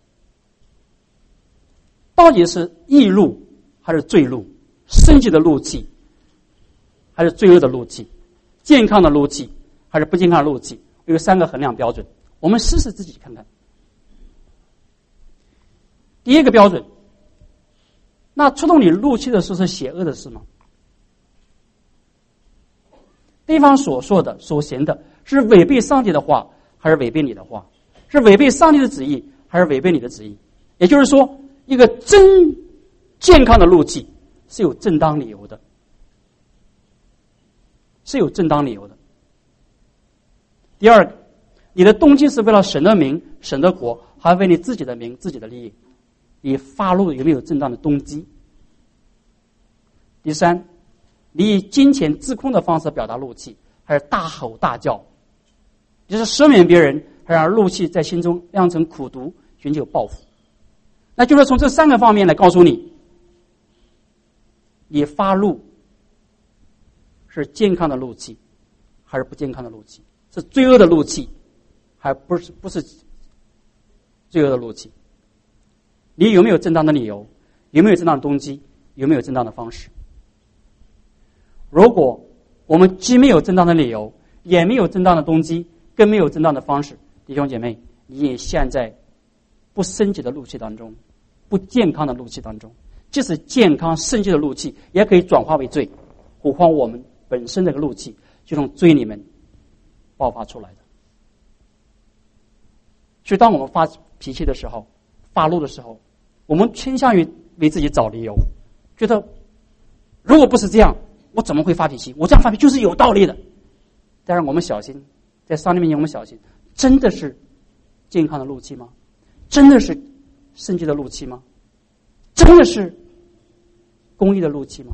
到底是义怒还是罪怒？圣洁的怒气还是罪恶的怒气？健康的怒气还是不健康的怒气？有三个衡量标准，我们试试自己看看。第一个标准，那触动你怒气的事是邪恶的事吗？对方所说的、所行的是违背上帝的话，还是违背你的话？是违背上帝的旨意，还是违背你的旨意？也就是说，一个真健康的怒气是有正当理由的，是有正当理由的。第二个，你的动机是为了神的名、神的国，还是为你自己的名、自己的利益？你发怒有没有正当的动机？第三，你以金钱自控的方式表达怒气，还是大吼大叫？你是赦免别人，还是让怒气在心中酿成苦毒，寻求报复？那就是从这三个方面来告诉你，你发怒是健康的怒气，还是不健康的怒气？是罪恶的怒气，还不是不是罪恶的怒气？你有没有正当的理由？有没有正当的动机？有没有正当的方式？如果我们既没有正当的理由，也没有正当的动机，更没有正当的方式，弟兄姐妹，你也陷在不圣洁的怒气当中，不健康的怒气当中。即使健康圣洁的怒气，也可以转化为罪。何况我们本身这个怒气就从罪里面爆发出来的。所以当我们发脾气的时候，发怒的时候，我们倾向于为自己找理由，觉得如果不是这样，我怎么会发脾气？我这样发脾气就是有道理的。但是我们小心，在上帝面前我们小心，真的是健康的怒气吗？真的是圣洁的怒气吗？真的是公义的怒气吗？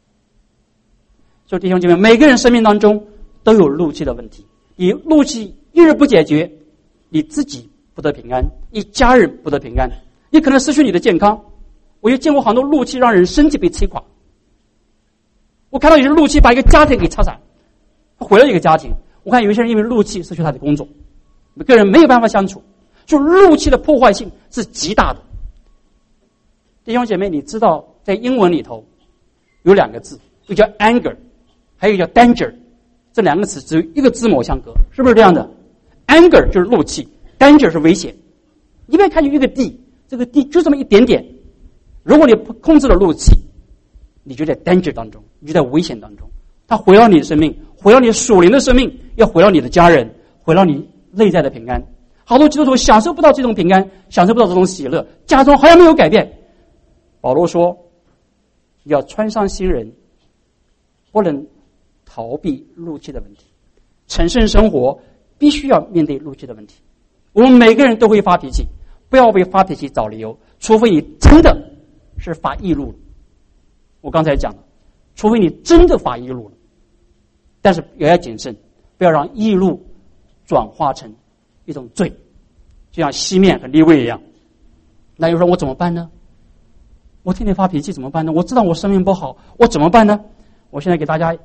所以弟兄姐妹，每个人生命当中都有怒气的问题。你怒气一日不解决，你自己不得平安，你家人不得平安，你可能失去你的健康。我也见过很多怒气让人身体被摧垮。我看到有些怒气把一个家庭给拆散，毁了一个家庭。我看有些人因为怒气失去他的工作，每个人没有办法相处。就怒气的破坏性是极大的。弟兄姐妹，你知道在英文里头有两个字，一个叫 anger， 还有一个叫 danger， 这两个词只有一个字母相隔，是不是这样的？ anger 就是怒气， danger 是危险。你别看就一个 d， 这个地就这么一点点。如果你不控制了怒气，你就在 danger 当中，你就在危险当中。它毁了你的生命，毁了你属灵的生命，要毁了你的家人，毁了你内在的平安。好多基督徒享受不到这种平安，享受不到这种喜乐，家中好像没有改变。保罗说，要穿上新人，不能逃避怒气的问题。成圣生活必须要面对怒气的问题。我们每个人都会发脾气，不要为发脾气找理由，除非你真的是发易怒了。我刚才讲了，除非你真的发易怒了，但是也要谨慎，不要让易怒转化成一种罪，就像西面和利未一样。那有人说我怎么办呢？我天天发脾气怎么办呢？我知道我生命不好，我怎么办呢？我现在给大家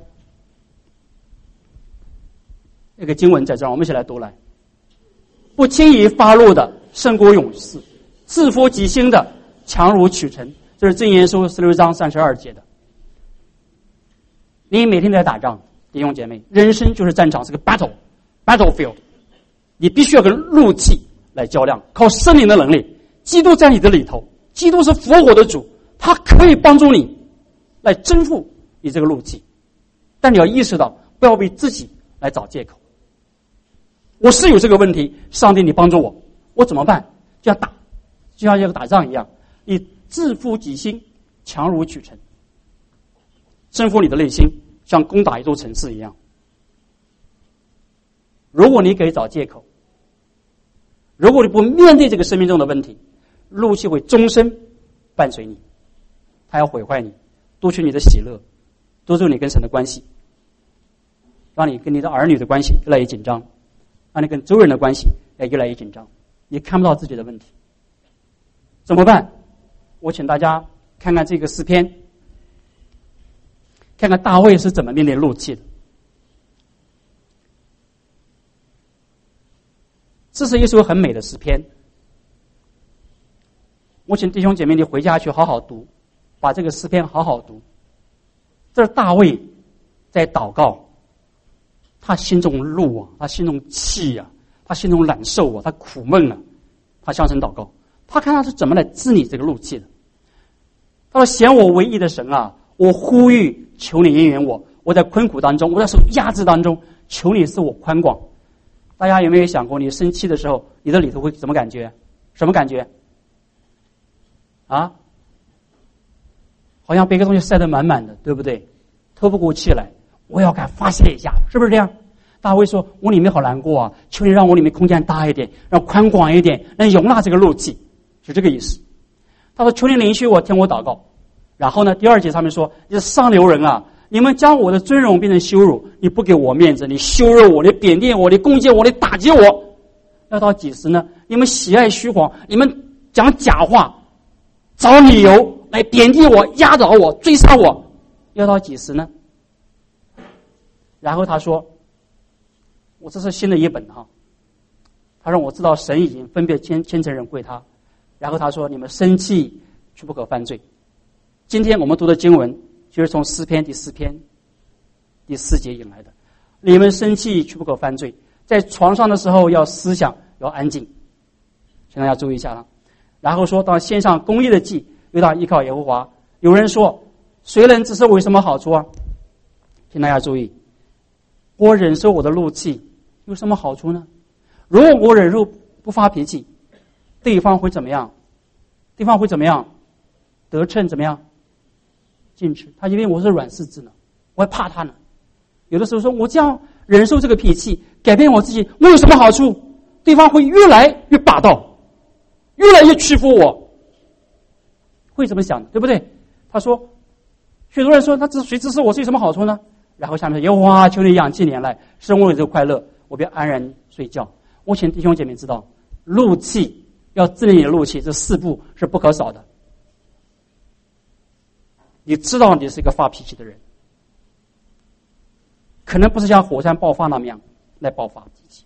一个经文在这儿，我们一起来读来。不轻易发怒的胜过勇士，自负己心的强如取成。这是箴言书十六章三十二节的。你每天都在打仗，弟兄姐妹，人生就是战场，是个 battle battlefield。你必须要跟怒气来较量，靠圣灵的能力。基督在你的里头，基督是复活的主，他可以帮助你来征服你这个怒气。但你要意识到，不要为自己来找借口。我是有这个问题，上帝你帮助我，我怎么办？就像打，就像要打仗一样，你自负己心，强如取成，征服你的内心，像攻打一座城市一样。如果你给找借口，如果你不面对这个生命中的问题，怒气会终身伴随你，它要毁坏你，夺取你的喜乐，夺走你跟神的关系，让你跟你的儿女的关系越来越紧张，让你跟周围人的关系也越来越紧张，你看不到自己的问题，怎么办？我请大家看看这个诗篇，看看大卫是怎么面对怒气的。这是一首很美的诗篇，我请弟兄姐妹你回家去好好读，把这个诗篇好好读。这是大卫在祷告，他心中怒啊，他心中气啊，他心中难受啊，他苦闷啊，他向神祷告，他看他是怎么来治理这个怒气的。他说：显我为义的神啊，我呼吁求你应允我，我在困苦当中，我在受压制当中，求你使我宽广。大家有没有想过，你生气的时候，你的里头会什么感觉？什么感觉？啊？好像被一个东西塞得满满的，对不对？透不过气来，我要敢发泄一下，是不是这样？大卫说：我里面好难过啊，求你让我里面空间大一点，让宽广一点，能容纳这个怒气，是这个意思。他说：求你允许我，听我祷告。然后呢，第二节上面说：你是上流人啊，你们将我的尊荣变成羞辱，你不给我面子，你羞辱我，你贬低我，你攻击我，你打击我，要到几时呢？你们喜爱虚谎，你们讲假话，找理由来贬低我，压倒我，追杀我，要到几时呢？然后他说：我这是新的一本哈。他说：我知道神已经分别千千层人归他。然后他说：你们生气却不可犯罪。今天我们读的经文就是从诗篇第四篇第四节引来的。你们生气却不可犯罪，在床上的时候要思想，要安静。请大家注意一下了。然后说到献上公义的祭，又当依靠耶和华。有人说：谁能指示我有什么好处啊？请大家注意，我忍受我的怒气有什么好处呢？如果我忍受不发脾气，对方会怎么样？对方会怎么样？得逞怎么样？禁止。他以为我是软柿子呢，我还怕他呢。有的时候说我这样忍受这个脾气，改变我自己，我有什么好处？对方会越来越霸道，越来越屈服我，会怎么想的，对不对？他说，许多人说他指谁指示我是有什么好处呢？然后下面说：耶和华，求你养起年来，使我有这个快乐，我便安然睡觉。我请弟兄姐妹知道，怒气要治理你的怒气，这四步是不可少的。你知道你是一个发脾气的人，可能不是像火山爆发那么样来爆发脾气，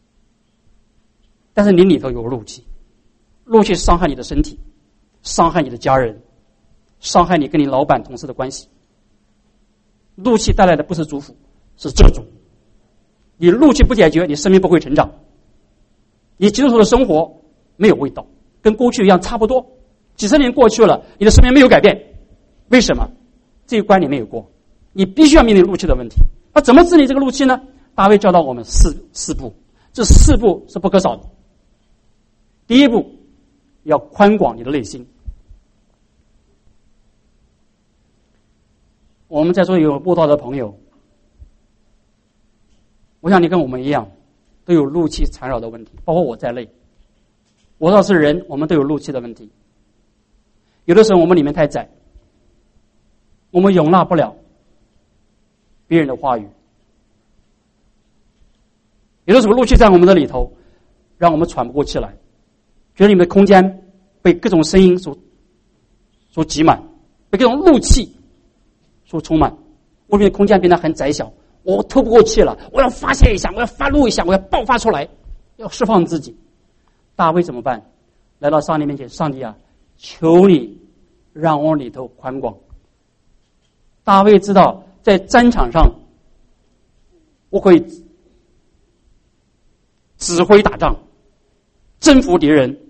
但是你里头有怒气，怒气伤害你的身体，伤害你的家人，伤害你跟你老板同事的关系。怒气带来的不是祝福，是咒诅。你怒气不解决，你生命不会成长，你基督徒的生活没有味道， 跟过去一样差不多。几十年过去了，你的生命没有改变，为什么？这一关你没有过，你必须要面临怒气的问题。那怎么治理这个怒气呢？大卫教导我们四四步，这四步是不可少的。第一步，要宽广你的内心。我们在座有慕道的朋友，我想你跟我们一样，都有怒气缠绕的问题，包括我在内。我要是人，我们都有怒气的问题。有的时候我们里面太窄，我们容纳不了别人的话语。有的时候怒气在我们的里头，让我们喘不过气来，觉得你们的空间被各种声音所所挤满，被各种怒气所充满，我们的空间变得很窄小，我透不过气了，我要发泄一下，我要发怒一下，我要爆发出来，要释放自己。大卫怎么办？来到上帝面前，上帝啊，求你让我里头宽广。大卫知道在战场上我可以指挥打仗，征服敌人，